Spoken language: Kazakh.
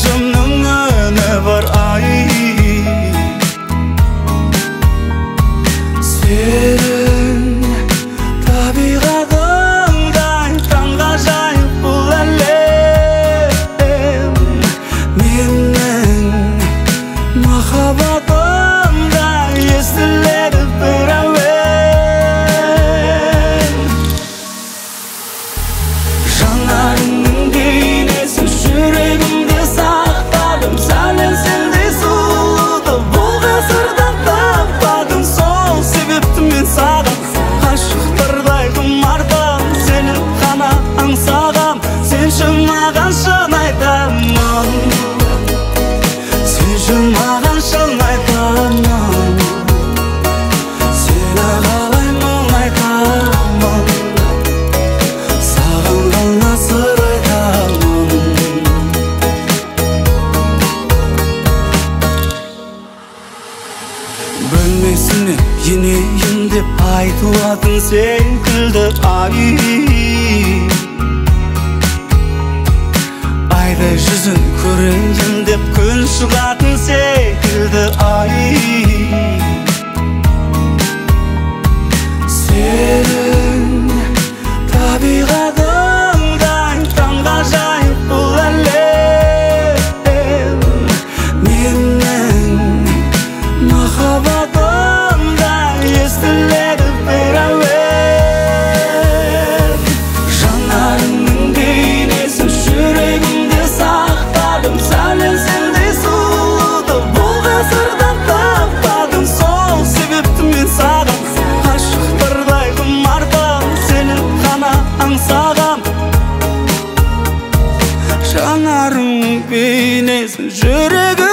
Başımның өне бар ай Сен табиғатыңдай таңғажайып бұл әлем Менің махаббатымдай естіледі бір әуен Жанарыңның бейнесін жүрегімде сақтадым Сәлем сендей сұлуды бұл ғасырда таппадым Сол себепті мен саған ғашықтардай құмартам Сені ғана аңсағам Сенші маған шын айтамын Сенші маған шын айтамын Сені қалай мұңайтамын Саған ғана сыр айтамын Бөлмесіне енейін деп айтылатын секілді ай Айдай жүзін көрейін деп күн шығатын секілді ай Сенің табиғатыңдай таңғажайып бұл әлем Менің махаббатымдай естіледі бір әуен Жанарыңның бейнесін жүрегімде сақтадым Сәлем сендей сұлуды бұл ғасырда таппадым Сол себепті мен саған ғашықтардай құмартам Сені ғана аңсағам Жанарыңның бейнесін жүрегімде